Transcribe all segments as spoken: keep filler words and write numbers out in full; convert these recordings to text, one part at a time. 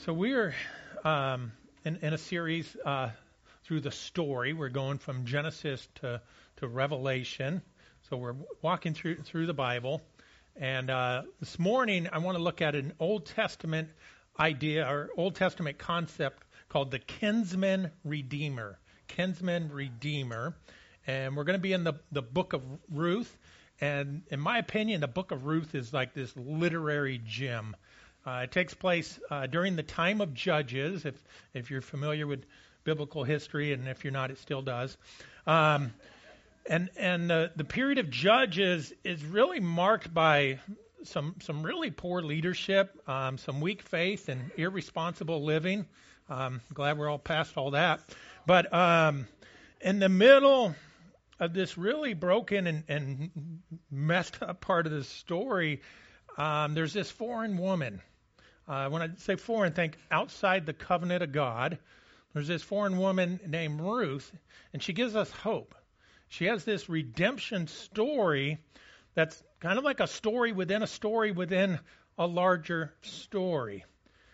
So we're um, in, in a series uh, through the story. We're going from Genesis to, to Revelation. So we're walking through through the Bible. And uh, this morning, I want to look at an Old Testament idea or Old Testament concept called the kinsman redeemer. Kinsman redeemer. And we're going to be in the, the book of Ruth. And in my opinion, the book of Ruth is like this literary gem. Uh, it takes place uh, during the time of Judges, if if you're familiar with biblical history, and if you're not, it still does. Um, and and uh, the period of Judges is really marked by some some really poor leadership, um, some weak faith, and irresponsible living. Um, glad we're all past all that. But um, in the middle of this really broken and, and messed up part of the story, um, there's this foreign woman. Uh, when I say foreign, think outside the covenant of God. There's this foreign woman named Ruth, and she gives us hope. She has this redemption story that's kind of like a story within a story within a larger story.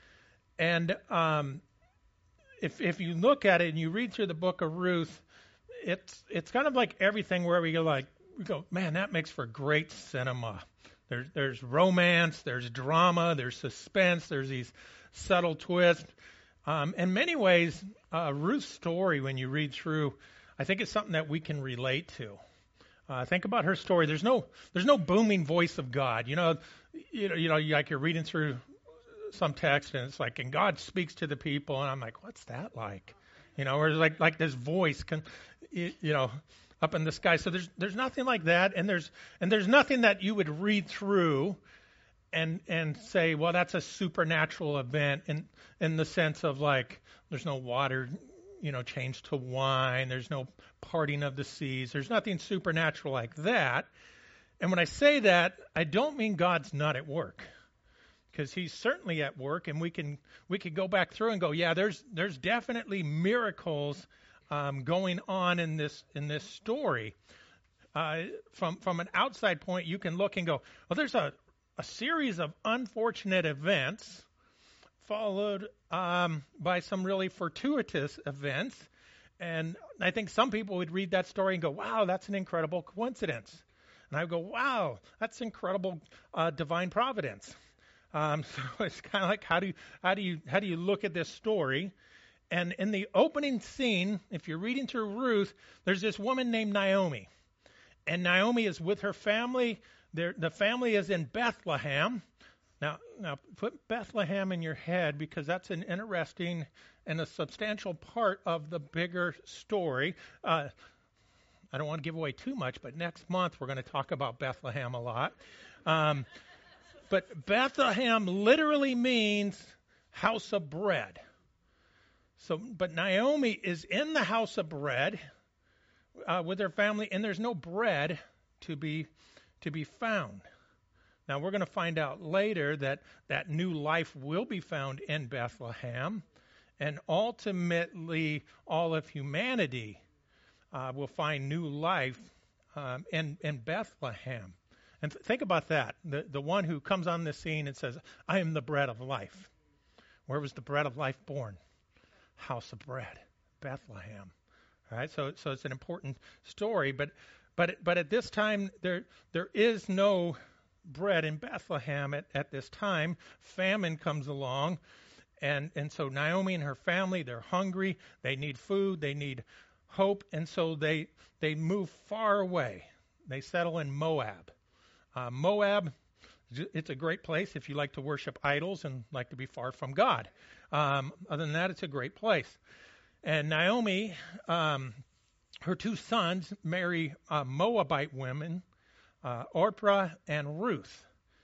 And um, if if you look at it and you read through the book of Ruth, it's it's kind of like everything where we go like we go, man, that makes for great cinema. There's there's romance, there's drama, there's suspense, there's these subtle twists. Um, in many ways, uh, Ruth's story, when you read through, I think it's something that we can relate to. Uh, think about her story. There's no there's no booming voice of God. You know, you know, you know, like you're reading through some text and it's like, and God speaks to the people, and I'm like, what's that like? You know, or it's like like this voice can, you know, up in the sky. So there's there's nothing like that, and there's and there's nothing that you would read through and and say, well, that's a supernatural event in in the sense of like there's no water, you know, changed to wine, there's no parting of the seas, there's nothing supernatural like that. And when I say that, I don't mean God's not at work, because he's certainly at work, and we can we can go back through and go, yeah, there's there's definitely miracles Um, going on in this in this story. Uh, from from an outside point, you can look and go, well, there's a, a series of unfortunate events followed um, by some really fortuitous events. And I think some people would read that story and go, wow, that's an incredible coincidence. And I would go, wow, that's incredible uh, divine providence. Um, so it's kind of like, how do you, how do you how do you look at this story? And in the opening scene, if you're reading through Ruth, there's this woman named Naomi. And Naomi is with her family. They're, the family is in Bethlehem. Now, now, put Bethlehem in your head, because that's an interesting and a substantial part of the bigger story. Uh, I don't want to give away too much, but next month we're going to talk about Bethlehem a lot. Um, but Bethlehem literally means house of bread. So, but Naomi is in the house of bread uh, with her family, and there's no bread to be to be found. Now, we're going to find out later that that new life will be found in Bethlehem, and ultimately all of humanity uh, will find new life um, in in Bethlehem. And th- think about that: the the one who comes on the scene and says, "I am the bread of life." Where was the bread of life born? House of bread, Bethlehem. All right, so so it's an important story, but but but at this time there there is no bread in Bethlehem at, at this time. Famine comes along, and and so Naomi and her family, they're hungry, they need food, they need hope, and so they they move far away. They settle in Moab. Uh, Moab, it's a great place if you like to worship idols and like to be far from God. Um, other than that, it's a great place. And Naomi, um, her two sons marry uh, Moabite women, uh, Orpah and Ruth.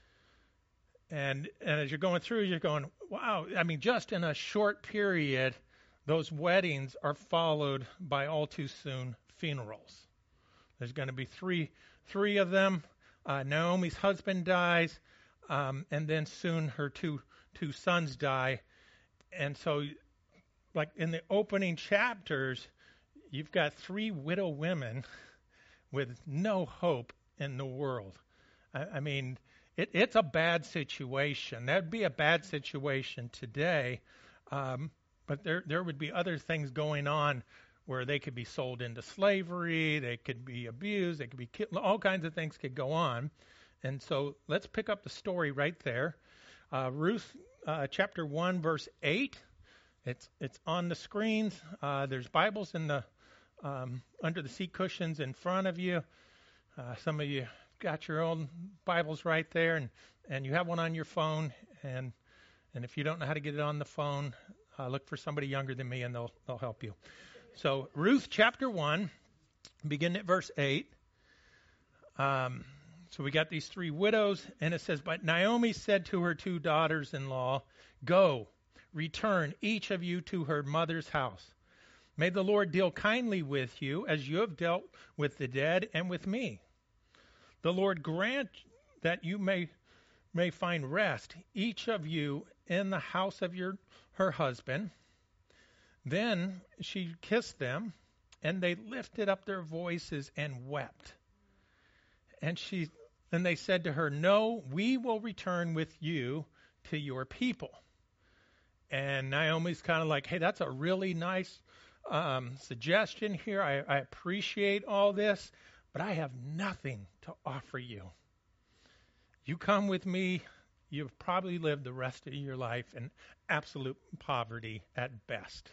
And, and as you're going through, you're going, wow, I mean, just in a short period, those weddings are followed by all too soon funerals. There's going to be three, three of them. Uh, Naomi's husband dies, um, and then soon her two two sons die. And so, like in the opening chapters, you've got three widow women with no hope in the world. I, I mean, it, it's a bad situation. That'd be a bad situation today. Um, but there there would be other things going on where they could be sold into slavery, they could be abused, they could be killed, all kinds of things could go on. And so let's pick up the story right there. Uh, Ruth uh, chapter one, verse eight. It's it's on the screens. Uh, there's Bibles in the um, under the seat cushions in front of you. Uh, some of you got your own Bibles right there, and, and you have one on your phone. And and if you don't know how to get it on the phone, uh, look for somebody younger than me, and they'll they'll help you. So Ruth chapter one, beginning at verse eight. Um, so we got these three widows, and it says, "But Naomi said to her two daughters-in-law, 'Go, return each of you to her mother's house. May the Lord deal kindly with you as you have dealt with the dead and with me. The Lord grant that you may may find rest, each of you in the house of your her husband.' Then she kissed them, and they lifted up their voices and wept. And she and they said to her, 'No, we will return with you to your people.' And Naomi's kind of like, 'Hey, that's a really nice um, suggestion here. I, I appreciate all this, but I have nothing to offer you. You come with me, you've probably lived the rest of your life in absolute poverty at best.'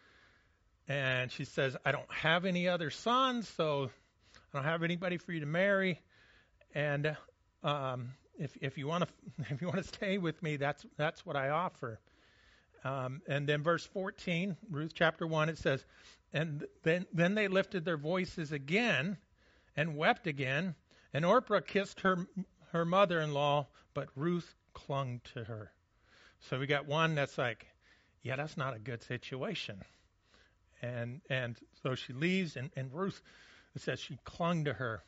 And she says, 'I don't have any other sons, so I don't have anybody for you to marry. And um, if if you want to if you want to stay with me, that's that's what I offer.' Um, and then verse fourteen, Ruth chapter one, it says, and then then they lifted their voices again and wept again. And Orpah kissed her her mother-in-law, but Ruth clung to her." So we got one that's like, yeah, that's not a good situation. And and so she leaves, and, and Ruth, it says she clung to her.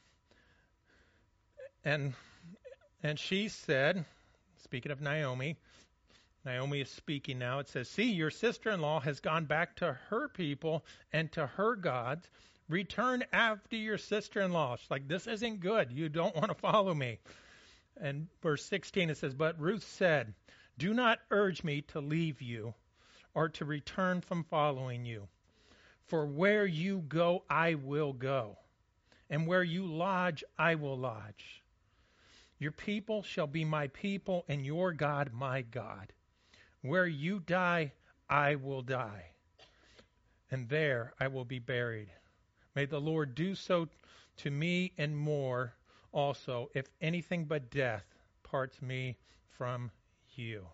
And and she said, speaking of Naomi, Naomi is speaking now. It says, "See, your sister-in-law has gone back to her people and to her gods. Return after your sister-in-law." She's like, "This isn't good. You don't want to follow me." And verse sixteen, it says, "But Ruth said, 'Do not urge me to leave you or to return from following you. For where you go, I will go, and where you lodge, I will lodge. Your people shall be my people, and your God my God. Where you die, I will die, and there I will be buried. May the Lord do so to me and more also, if anything but death parts me from you.'"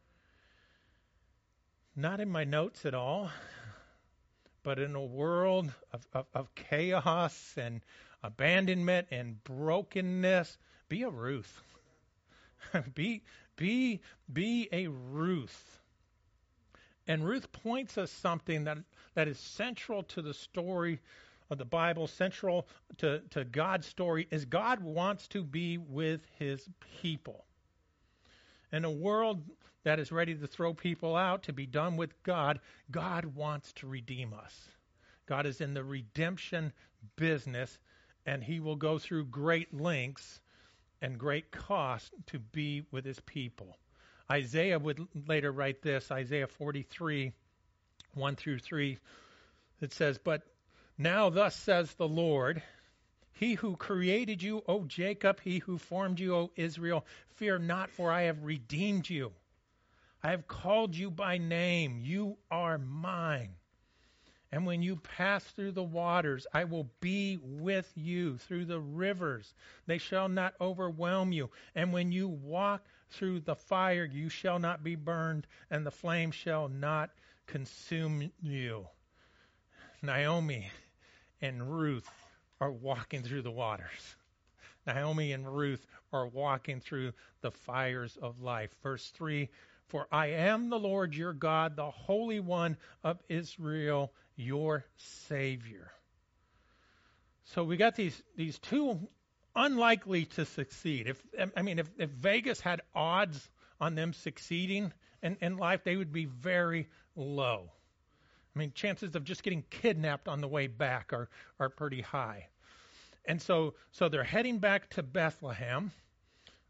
Not in my notes at all, but in a world of, of, of chaos and abandonment and brokenness, be a Ruth. be be be a Ruth. And Ruth points us something that, that is central to the story of the Bible, central to, to God's story, is God wants to be with his people. In a world that is ready to throw people out, to be done with God, God wants to redeem us. God is in the redemption business, and he will go through great lengths and great cost to be with his people. Isaiah would later write this, Isaiah forty-three, one through three. It says, "But now thus says the Lord, he who created you, O Jacob, he who formed you, O Israel, fear not, for I have redeemed you. I have called you by name. You are mine. And when you pass through the waters, I will be with you. Through the rivers, they shall not overwhelm you. And when you walk through the fire, you shall not be burned, and the flame shall not consume you." Naomi and Ruth are walking through the waters. Naomi and Ruth are walking through the fires of life. Verse three, "For I am the Lord your God, the Holy One of Israel, your Savior." So we got these these two unlikely to succeed. If I mean, if, if Vegas had odds on them succeeding in, in life, they would be very low. I mean, chances of just getting kidnapped on the way back are, are pretty high. And so so they're heading back to Bethlehem.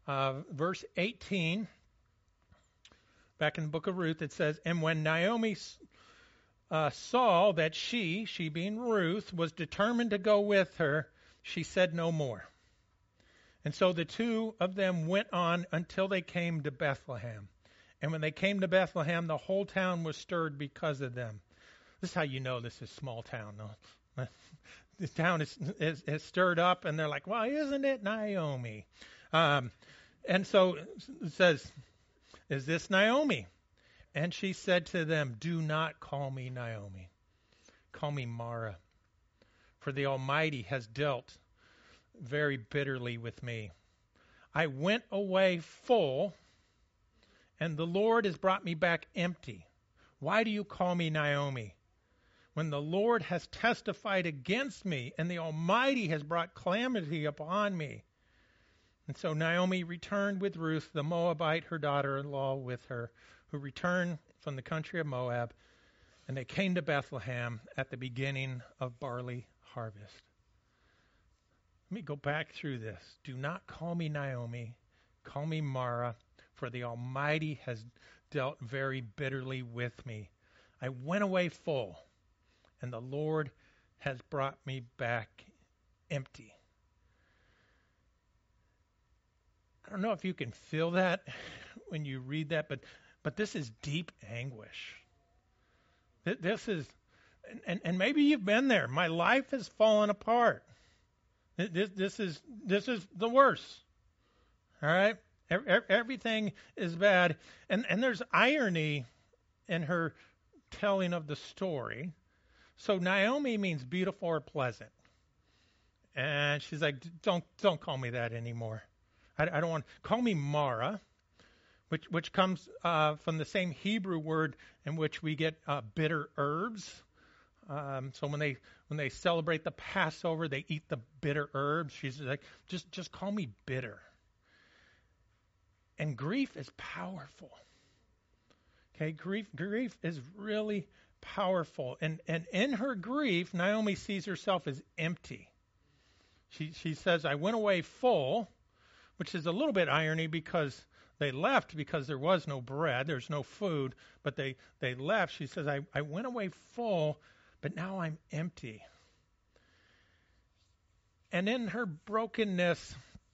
uh, verse eighteen, back in the book of Ruth, it says, "And when Naomi uh, saw that she, she being Ruth, was determined to go with her, she said no more. And so the two of them went on until they came to Bethlehem. And when they came to Bethlehem, the whole town was stirred because of them." This is how you know this is small town. No? The town is, is, is stirred up, and they're like, "Well, isn't it Naomi?" Um, and so it says, "Is this Naomi?" And she said to them, "Do not call me Naomi. Call me Mara. For the Almighty has dealt very bitterly with me. I went away full, and the Lord has brought me back empty. Why do you call me Naomi? When the Lord has testified against me, and the Almighty has brought calamity upon me." And so Naomi returned with Ruth the Moabite, her daughter-in-law, with her, who returned from the country of Moab, and they came to Bethlehem at the beginning of barley harvest. Let me go back through this. Do not call me Naomi. Call me Mara, for the Almighty has dealt very bitterly with me. I went away full, and the Lord has brought me back empty. I don't know if you can feel that when you read that, but but this is deep anguish. This is, and, and maybe you've been there. My life has fallen apart. This, this is this is the worst. All right, everything is bad, and and there's irony in her telling of the story. So Naomi means beautiful or pleasant, and she's like, "Don't don't call me that anymore. I, I don't want. Call me Mara." Which which comes uh, from the same Hebrew word in which we get uh, bitter herbs. Um, so when they when they celebrate the Passover, they eat the bitter herbs. She's like, just just call me bitter. And grief is powerful. Okay, grief grief is really powerful. And and in her grief, Naomi sees herself as empty. She she says, "I went away full," which is a little bit irony because they left because there was no bread, there's no food, but they, they left. She says, I, I went away full, but now I'm empty. And in her brokenness,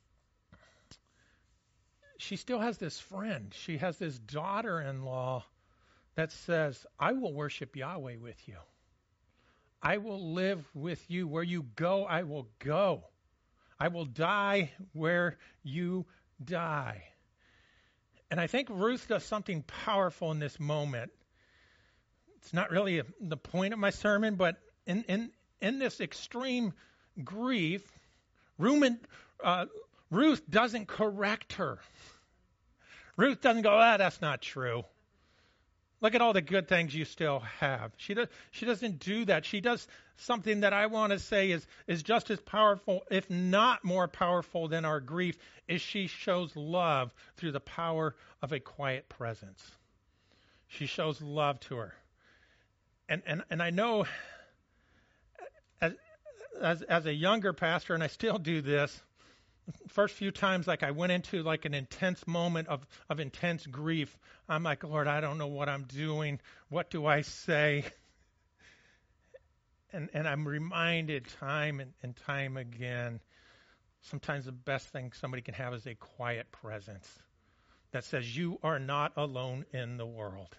she still has this friend. She has this daughter-in-law that says, "I will worship Yahweh with you. I will live with you. Where you go, I will go. I will die where you die." And I think Ruth does something powerful in this moment. It's not really a, the point of my sermon, but in in, in this extreme grief, Ruben, uh, Ruth doesn't correct her. Ruth doesn't go, "Ah, that's not true. Look at all the good things you still have." She does. She doesn't do that. She does something that I want to say is is just as powerful, if not more powerful, than our grief. Is she shows love through the power of a quiet presence. She shows love to her, and and and I know as as as a younger pastor, and I still do this. First few times, like I went into like an intense moment of, of intense grief. I'm like, "Lord, I don't know what I'm doing. What do I say?" And and I'm reminded time and, and time again, sometimes the best thing somebody can have is a quiet presence that says, "You are not alone in the world."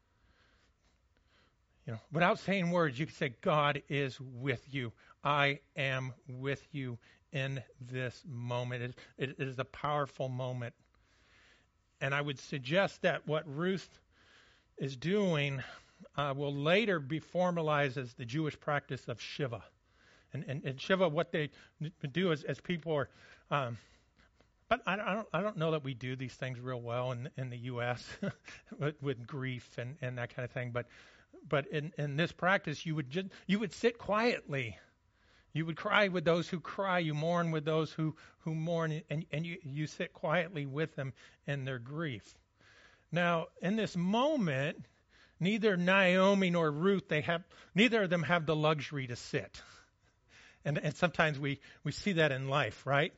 You know, without saying words, you can say, "God is with you. I am with you in this moment." It, it is a powerful moment. And I would suggest that what Ruth is doing uh, will later be formalized as the Jewish practice of Shiva. And, and, and Shiva, what they do is, as people are, um, but I, I don't I don't know that we do these things real well in in the U S with, with grief and, and that kind of thing. But but in, in this practice, you would just you would sit quietly. You would cry with those who cry. You mourn with those who, who mourn, and, and you, you sit quietly with them in their grief. Now, in this moment, neither Naomi nor Ruth, they have neither of them have the luxury to sit. And, and sometimes we, we see that in life, right?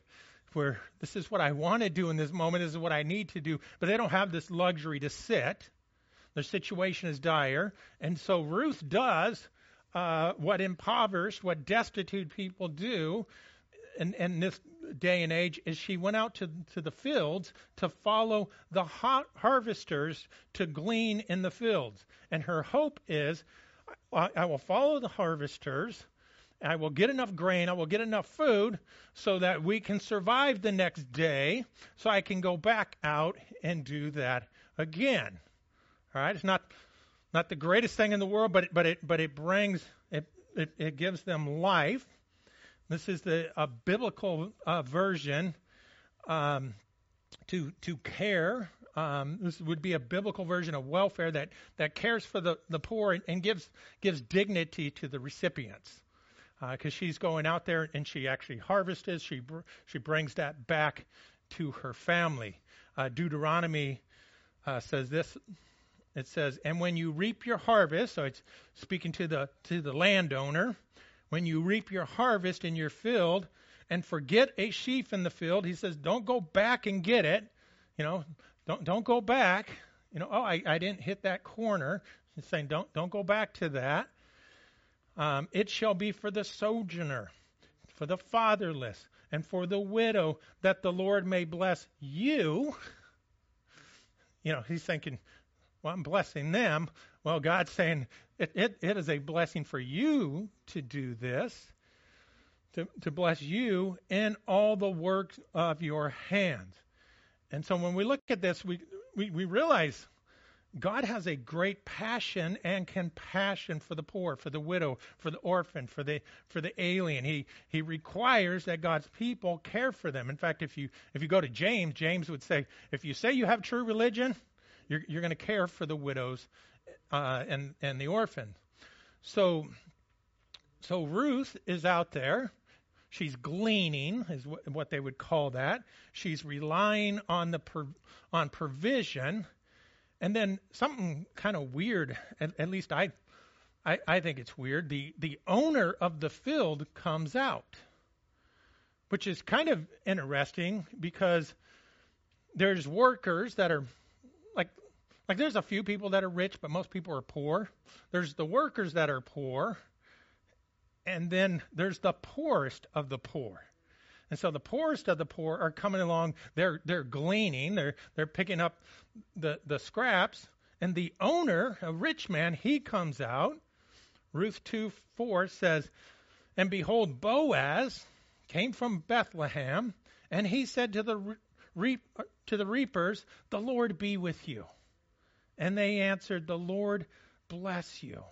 where this is what I want to do in this moment, this is what I need to do, but they don't have this luxury to sit. Their situation is dire. And so Ruth does uh, what impoverished, what destitute people do in, in this day and age, is she went out to, to the fields to follow the ha- harvesters to glean in the fields. And her hope is, I, I will follow the harvesters, I will get enough grain, I will get enough food so that we can survive the next day, so I can go back out and do that again. All right, it's not not the greatest thing in the world, but it, but it but it brings it it, it gives them life. This is the a biblical uh, version um, to to care. Um, this would be a biblical version of welfare that that cares for the, the poor and, and gives gives dignity to the recipients. Because uh, she's going out there and she actually harvests, she br- she brings that back to her family. Uh, Deuteronomy uh, says this. It says, "And when you reap your harvest," so it's speaking to the to the landowner, "when you reap your harvest in your field and forget a sheaf in the field," he says, "don't go back and get it. You know, don't don't go back. You know, oh, I, I didn't hit that corner." He's saying, don't don't go back to that. Um, it shall be for the sojourner, for the fatherless, and for the widow, that the Lord may bless you. You know, he's thinking, well, I'm blessing them. Well, God's saying it, it, it is a blessing for you to do this, to, to bless you in all the works of your hands. And so when we look at this, we, we, we realize God has a great passion and compassion for the poor, for the widow, for the orphan, for the for the alien. He he requires that God's people care for them. In fact, if you if you go to James, James would say, if you say you have true religion, you're you're going to care for the widows uh, and and the orphans. So so Ruth is out there. She's gleaning, is what they would call that. She's relying on the pro- on provision. And then something kind of weird, at, at least I, I, I think it's weird. The the owner of the field comes out, which is kind of interesting because there's workers that are like like there's a few people that are rich, but most people are poor. There's the workers that are poor, and then there's the poorest of the poor. And so the poorest of the poor are coming along. They're they're gleaning. They're they're picking up the, the scraps. And the owner, a rich man, he comes out. Ruth two four says, "And behold, Boaz came from Bethlehem, and he said to the reap, to the reapers, 'The Lord be with you.' And they answered, 'The Lord bless you.'"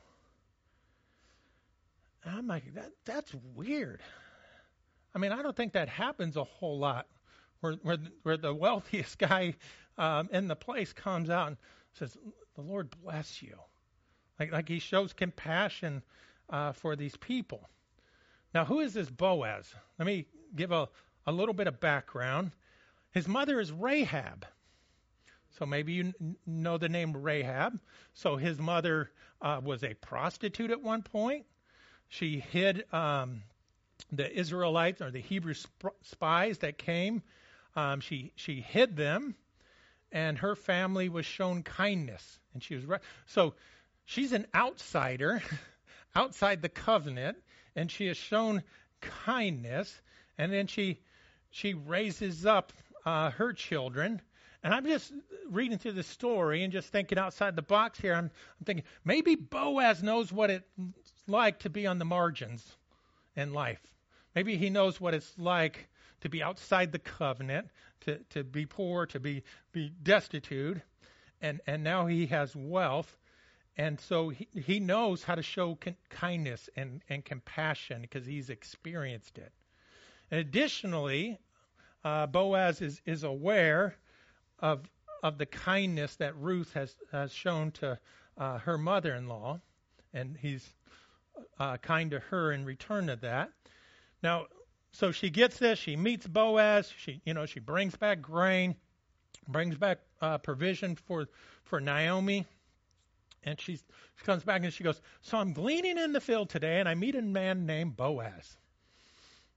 And I'm like, that that's weird. I mean, I don't think that happens a whole lot, where where, where the wealthiest guy um, in the place comes out and says, "The Lord bless you," like like he shows compassion uh, for these people. Now, who is this Boaz? Let me give a, a little bit of background. His mother is Rahab. So maybe you n- know the name Rahab. So his mother uh, was a prostitute at one point. She hid um, the Israelites or the Hebrew sp- spies that came. Um, she she hid them, and her family was shown kindness. And she was re- so she's an outsider, outside the covenant, and she is shown kindness. And then she she raises up uh, her children. And I'm just reading through the story and just thinking outside the box here. I'm, I'm thinking maybe Boaz knows what it's like to be on the margins in life. Maybe he knows what it's like to be outside the covenant, to, to be poor, to be, be destitute, and, and now he has wealth. And so he, he knows how to show con- kindness and, and compassion because he's experienced it. And additionally, uh, Boaz is, is aware of of the kindness that Ruth has, has shown to uh, her mother-in-law, and he's uh, kind to her in return of that. Now, so she gets this. She meets Boaz. She, you know, she brings back grain, brings back uh, provision for for Naomi, and she's, she comes back and she goes, "So I'm gleaning in the field today, and I meet a man named Boaz."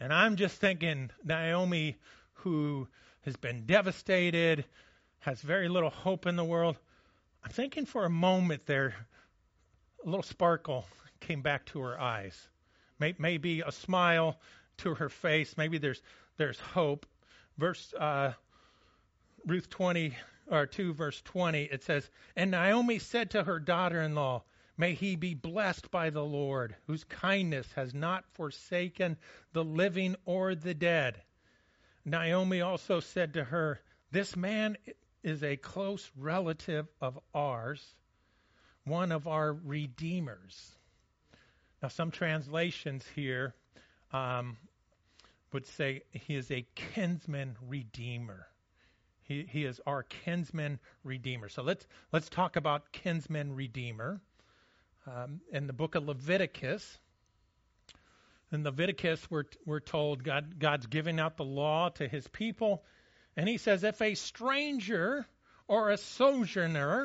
And I'm just thinking, Naomi, who has been devastated, has very little hope in the world. I'm thinking for a moment there, a little sparkle came back to her eyes. Maybe a smile to her face. Maybe there's there's hope. Verse uh, Ruth twenty or two, verse twenty. It says, "And Naomi said to her daughter-in-law, may he be blessed by the Lord, whose kindness has not forsaken the living or the dead." Naomi also said to her, "This man is a close relative of ours, one of our redeemers." Now, some translations here um, would say he is a kinsman redeemer. He, he is our kinsman redeemer. So let's let's talk about kinsman redeemer. Um, in the book of Leviticus, in Leviticus, we're we're told God God's giving out the law to His people, and He says, if a stranger or a sojourner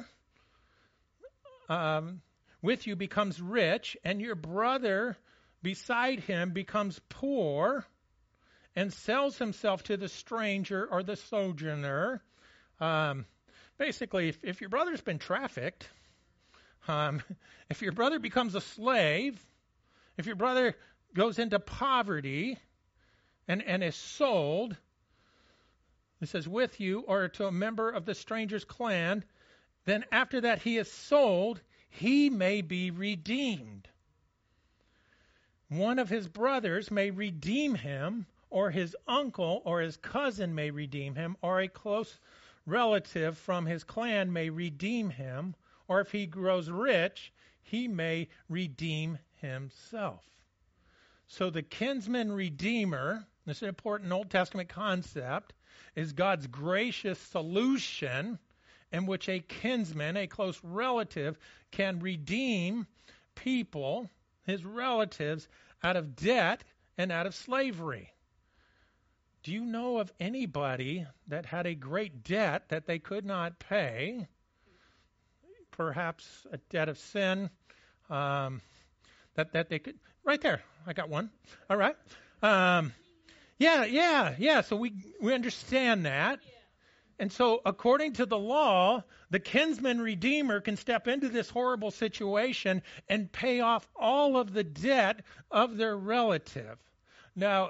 um, with you becomes rich, and your brother beside him becomes poor, and sells himself to the stranger or the sojourner, um, basically, if, if your brother's been trafficked, um, if your brother becomes a slave, if your brother goes into poverty and, and is sold, it says, with you or to a member of the stranger's clan, then after that he is sold, he may be redeemed. One of his brothers may redeem him, or his uncle or his cousin may redeem him, or a close relative from his clan may redeem him, or if he grows rich, he may redeem himself. So the kinsman redeemer, this is an important Old Testament concept, is God's gracious solution in which a kinsman, a close relative, can redeem people, his relatives, out of debt and out of slavery. Do you know of anybody that had a great debt that they could not pay? Perhaps a debt of sin um, that, that they could... Right there. I got one. All right. Um, yeah, yeah, yeah. So we we understand that. And so according to the law, the kinsman redeemer can step into this horrible situation and pay off all of the debt of their relative. Now,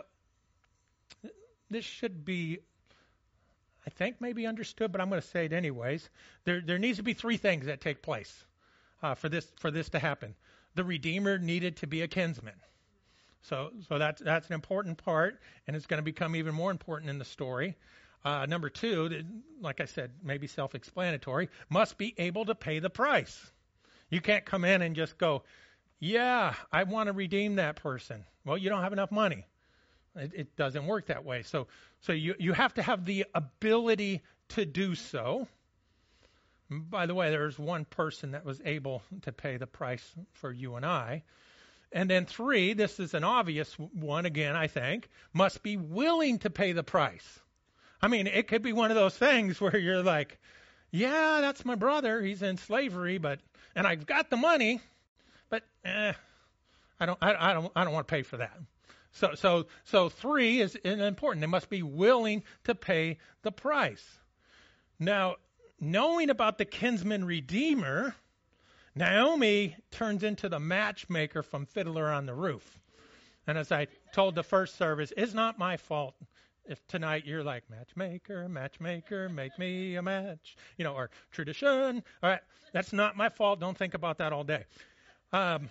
this should be, I think, maybe understood, but I'm going to say it anyways. There there needs to be three things that take place uh, for this for this to happen. The redeemer needed to be a kinsman. So so that's that's an important part, and it's going to become even more important in the story. Uh, number two, like I said, maybe self-explanatory, must be able to pay the price. You can't come in and just go, yeah, I want to redeem that person. Well, you don't have enough money. It, it doesn't work that way. So so you, you have to have the ability to do so. By the way, there's one person that was able to pay the price for you and I. And then three, this is an obvious one again, I think, must be willing to pay the price. I mean, it could be one of those things where you're like, yeah, that's my brother. He's in slavery, but and I've got the money, but eh, I don't, I, I don't, I don't want to pay for that. So, so, so three is important. They must be willing to pay the price. Now, knowing about the kinsman redeemer, Naomi turns into the matchmaker from Fiddler on the Roof. And as I told the first service, it's not my fault if tonight you're like, matchmaker, matchmaker, make me a match, you know, or tradition. All right, that's not my fault. Don't think about that all day. Um,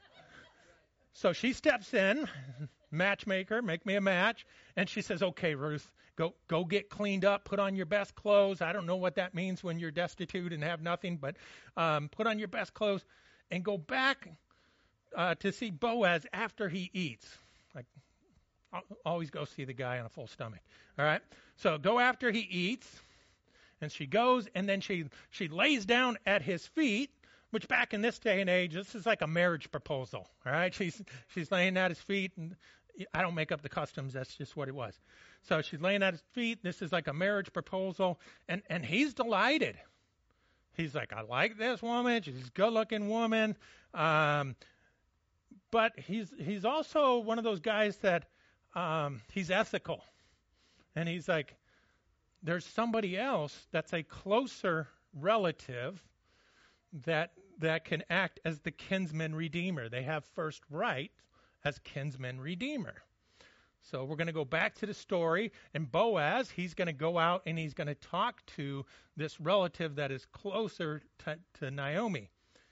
so she steps in, matchmaker, make me a match, and she says, okay, Ruth, go go get cleaned up, put on your best clothes. I don't know what that means when you're destitute and have nothing, but um, put on your best clothes and go back uh, to see Boaz after he eats. Like, always go see the guy on a full stomach. All right? So go after he eats, and she goes, and then she, she lays down at his feet, which back in this day and age, this is like a marriage proposal. All right? She's, she's laying at his feet, and I don't make up the customs. That's just what it was. So she's laying at his feet. This is like a marriage proposal, and, and he's delighted. He's like, I like this woman. She's a good-looking woman. Um, but he's he's also one of those guys that um, he's ethical. And he's like, there's somebody else that's a closer relative that that can act as the kinsman redeemer. They have first right as kinsman redeemer. So we're going to go back to the story, and Boaz, he's going to go out and he's going to talk to this relative that is closer to, to Naomi.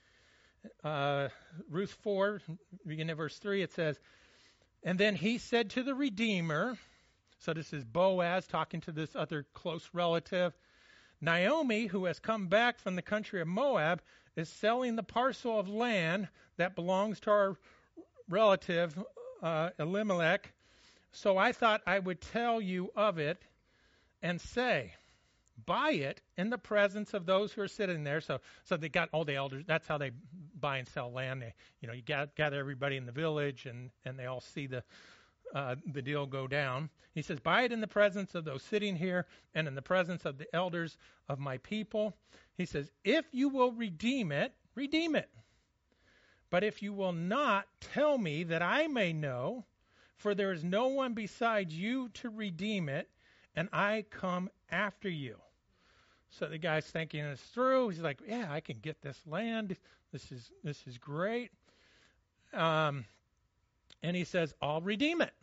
Uh, Ruth four, beginning at verse three, it says, and then he said to the redeemer, so this is Boaz talking to this other close relative, Naomi, who has come back from the country of Moab, is selling the parcel of land that belongs to our relative uh, Elimelech. So I thought I would tell you of it and say, buy it in the presence of those who are sitting there. So, so they got all the elders. That's how they buy and sell land. They, you know, you gather, gather everybody in the village, and, and they all see the uh, the deal go down. He says, buy it in the presence of those sitting here and in the presence of the elders of my people. He says, if you will redeem it, redeem it. But if you will not, tell me that I may know, for there is no one besides you to redeem it, and I come after you. So the guy's thinking this through. He's like, yeah, I can get this land. This is this is great. Um, and he says, I'll redeem it.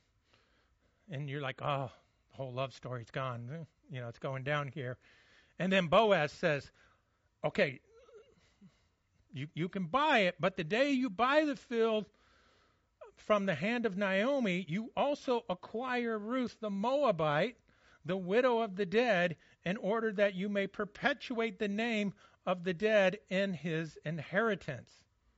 And you're like, oh, the whole love story's gone. You know, it's going down here. And then Boaz says, okay, you, you can buy it, but the day you buy the field from the hand of Naomi, you also acquire Ruth the Moabite, the widow of the dead, in order that you may perpetuate the name of the dead in his inheritance.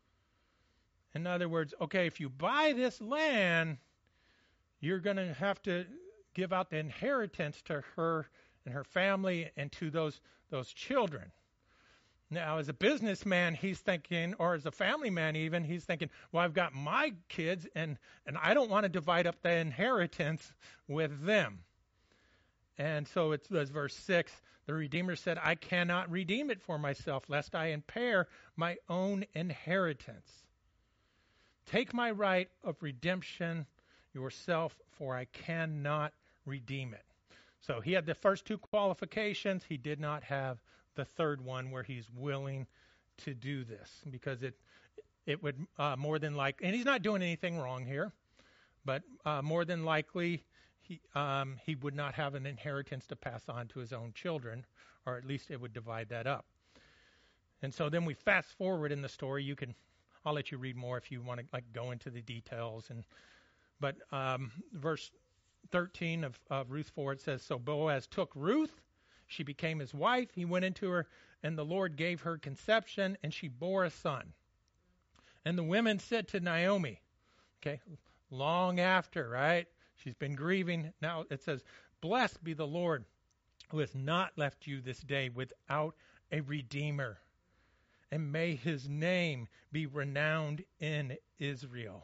In other words, okay, if you buy this land, you're going to have to give out the inheritance to her and her family and to those those children. Now, as a businessman, he's thinking, or as a family man even, he's thinking, well, I've got my kids, and, and I don't want to divide up the inheritance with them. And so it's, it's verse six, the Redeemer said, I cannot redeem it for myself, lest I impair my own inheritance. Take my right of redemption yourself, for I cannot redeem it. So he had the first two qualifications. He did not have the third one, where he's willing to do this, because it it would uh, more than likely, and he's not doing anything wrong here, but uh, more than likely he um, he would not have an inheritance to pass on to his own children, or at least it would divide that up. And so then we fast forward in the story. You can, I'll let you read more if you want to like go into the details. And but um, verse thirteen of, of Ruth four, it says, so Boaz took Ruth. She became his wife. He went into her, and the Lord gave her conception, and she bore a son. And the women said to Naomi, okay, long after, right? She's been grieving. Now it says, blessed be the Lord who has not left you this day without a redeemer, and may his name be renowned in Israel.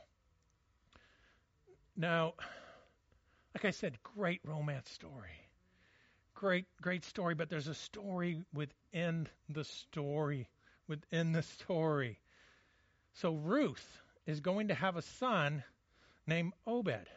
Now, like I said, great romance story. Great, great story, but there's a story within the story, within the story. So Ruth is going to have a son named Obed.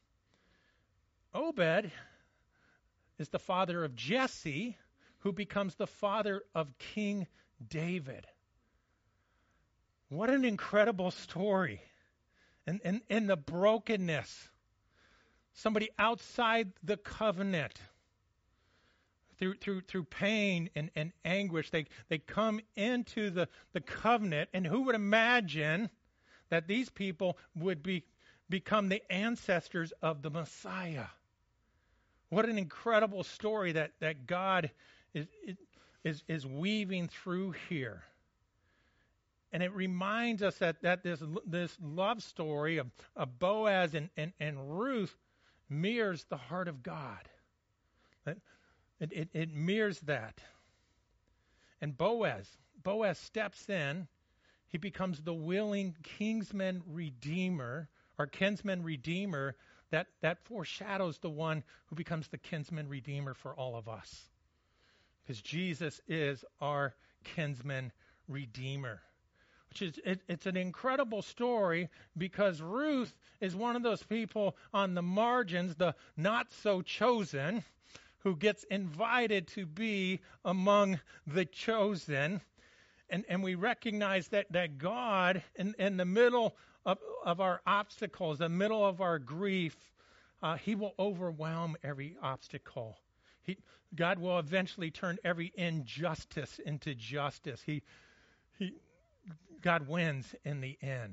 Obed is the father of Jesse, who becomes the father of King David. What an incredible story. And in, in, in the brokenness, somebody outside the covenant, Through through through pain and, and anguish, they, they come into the, the covenant, and who would imagine that these people would be become the ancestors of the Messiah? What an incredible story that, that God is, is is weaving through here. And it reminds us that, that this this love story of, of Boaz and, and, and Ruth mirrors the heart of God. That It, it, it mirrors that. And Boaz, Boaz steps in. He becomes the willing kinsman redeemer, or kinsman redeemer, that, that foreshadows the one who becomes the kinsman redeemer for all of us. Because Jesus is our kinsman redeemer. which is it, it's an incredible story because Ruth is one of those people on the margins, the not so chosen, who gets invited to be among the chosen. And, and we recognize that, that God, in, in the middle of, of our obstacles, the middle of our grief, uh, He will overwhelm every obstacle. He, God will eventually turn every injustice into justice. He, he, God wins in the end.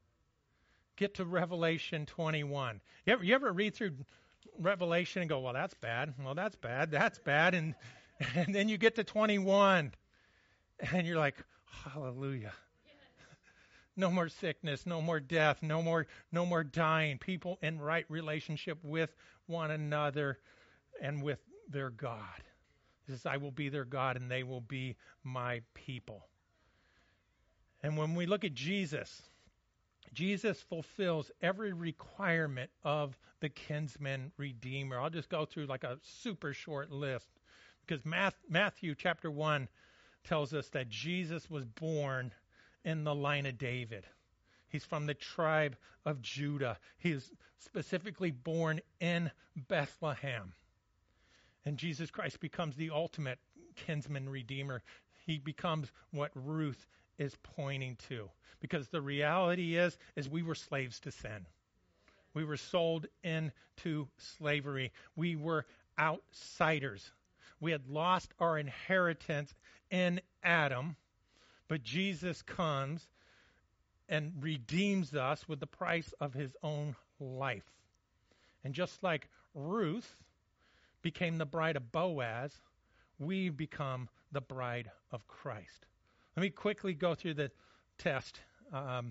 Get to Revelation twenty-one. You ever, you ever read through Revelation and go, well, that's bad. Well, that's bad. That's bad. And, and then you get to twenty-one. And you're like, hallelujah. No more sickness, no more death, no more no more dying. People in right relationship with one another and with their God. He says, I will be their God and they will be my people. And when we look at Jesus, Jesus fulfills every requirement of the kinsman redeemer. I'll just go through like a super short list because Matthew chapter one tells us that Jesus was born in the line of David. He's from the tribe of Judah. He is specifically born in Bethlehem. And Jesus Christ becomes the ultimate kinsman redeemer. He becomes what Ruth is pointing to. Because the reality is, is we were slaves to sin. We were sold into slavery. We were outsiders. We had lost our inheritance in Adam, but Jesus comes and redeems us with the price of his own life. And just like Ruth became the bride of Boaz, we become the bride of Christ. Let me quickly go through the test um,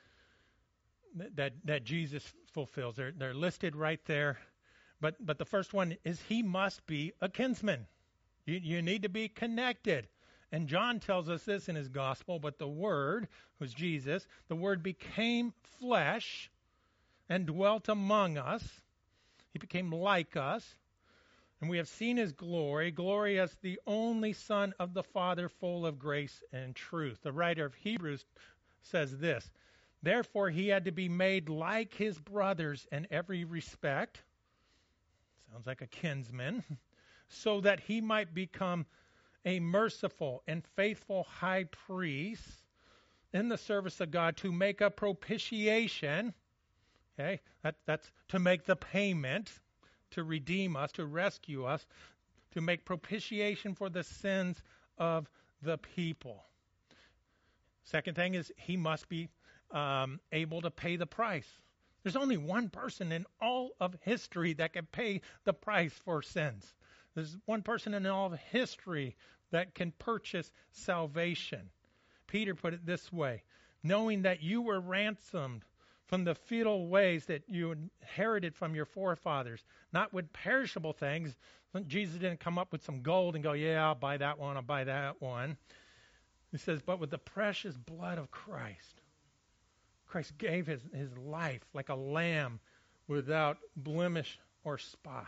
that that Jesus fulfills. They're, they're listed right there. But but the first one is he must be a kinsman. You, you need to be connected. And John tells us this in his gospel, but the Word, who's Jesus, the Word became flesh and dwelt among us. He became like us. And we have seen his glory, glory as the only Son of the Father, full of grace and truth. The writer of Hebrews says this, therefore he had to be made like his brothers in every respect. Sounds like a kinsman. So that he might become a merciful and faithful high priest in the service of God to make a propitiation. Okay, that, that's to make the payment, to redeem us, to rescue us, to make propitiation for the sins of the people. Second thing is he must be um, able to pay the price. There's only one person in all of history that can pay the price for sins. There's one person in all of history that can purchase salvation. Peter put it this way, knowing that you were ransomed from the futile ways that you inherited from your forefathers, not with perishable things. Jesus didn't come up with some gold and go, yeah, I'll buy that one, I'll buy that one. He says, but with the precious blood of Christ. Christ gave his, his life like a lamb without blemish or spot.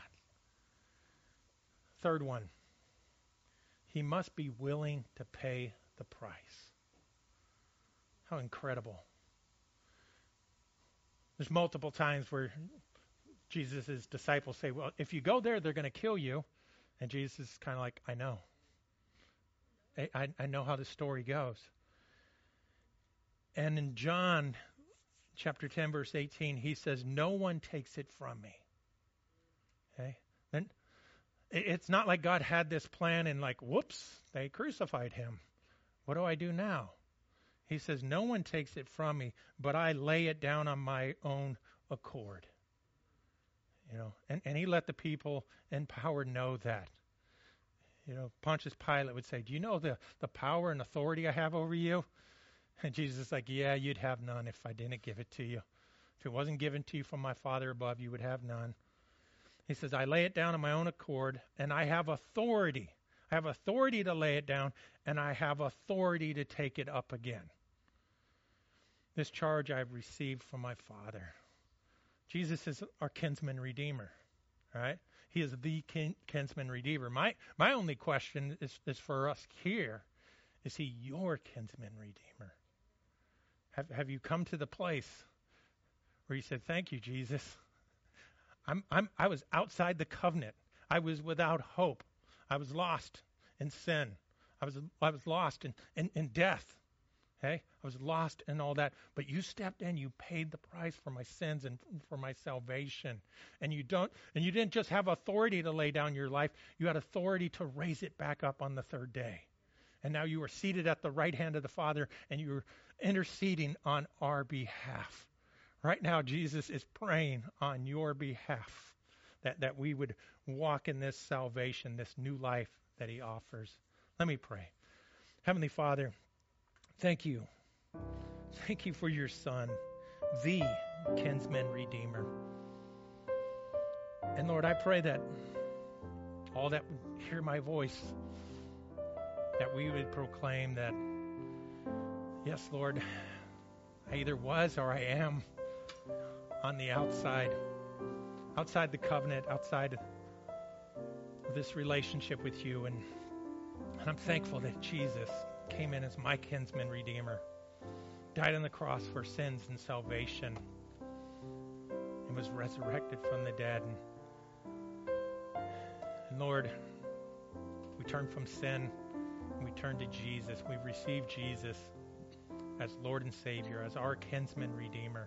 Third one, he must be willing to pay the price. How incredible. There's multiple times where Jesus' disciples say, well, if you go there, they're going to kill you. And Jesus is kind of like, I know. I, I, I know how the story goes. And in John chapter ten, verse eighteen, he says, no one takes it from me. Okay? Then it's not like God had this plan and like, whoops, they crucified him. What do I do now? He says, no one takes it from me, but I lay it down on my own accord. You know, and, and he let the people in power know that. You know, Pontius Pilate would say, do you know the, the power and authority I have over you? And Jesus is like, yeah, you'd have none if I didn't give it to you. If it wasn't given to you from my Father above, you would have none. He says, I lay it down on my own accord, and I have authority. I have authority to lay it down, and I have authority to take it up again. This charge I've received from my Father. Jesus is our kinsman redeemer, right? He is the kin- kinsman redeemer. My my only question is, is for us here. Is he your kinsman redeemer? Have, have you come to the place where you said, thank you, Jesus. I'm, I'm, I was outside the covenant. I was without hope. I was lost in sin. I was, I was lost in, in, in death. Okay? I was lost in all that. But you stepped in. You paid the price for my sins and for my salvation. And you don't, and you didn't just have authority to lay down your life. You had authority to raise it back up on the third day. And now you are seated at the right hand of the Father, and you're interceding on our behalf. Right now, Jesus is praying on your behalf that, that we would walk in this salvation, this new life that he offers. Let me pray. Heavenly Father, thank you. Thank you for your Son, the kinsman redeemer. And Lord, I pray that all that would hear my voice, that we would proclaim that, yes, Lord, I either was or I am on the outside, outside the covenant, outside of this relationship with you. And, and I'm thankful that Jesus came in as my kinsman redeemer, died on the cross for sins and salvation, and was resurrected from the dead. And, and Lord, we turn from sin. We turn to Jesus. We've received Jesus as Lord and Savior, as our kinsman redeemer.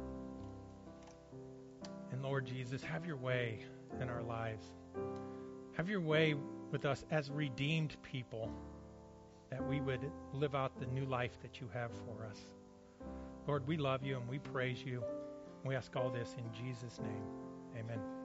And Lord Jesus, have your way in our lives. Have your way with us as redeemed people, that we would live out the new life that you have for us. Lord, we love you and we praise you. We ask all this in Jesus' name. Amen.